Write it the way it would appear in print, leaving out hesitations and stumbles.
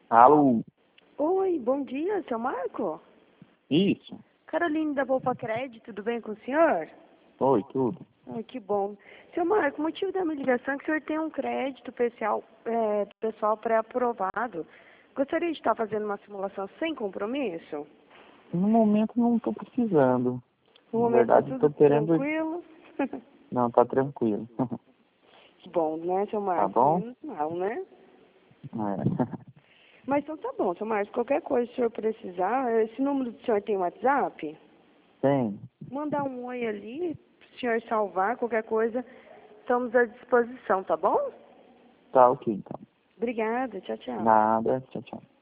Alô? Oi, bom dia, seu Marco? Isso. Caroline da Bolpa Crédito, tudo bem com o senhor? Oi, tudo. Ai, que bom. Seu Marco, o motivo da minha ligação é que o senhor tem um crédito pessoal pré-aprovado. Gostaria de estar fazendo uma simulação sem compromisso? No momento não estou precisando. No Na momento está verdade, tudo estou querendo... tranquilo? Não, tá tranquilo. Que bom, né, seu Tá Marco? bom? Menos mal, né? É. Mas então tá bom, seu Marco. Qualquer coisa que o senhor precisar, esse número do senhor tem WhatsApp? Tem. Mandar um oi ali, pro senhor salvar, qualquer coisa, estamos à disposição, tá bom? Tá ok, então. Obrigada, tchau, tchau. Nada. Tchau, tchau.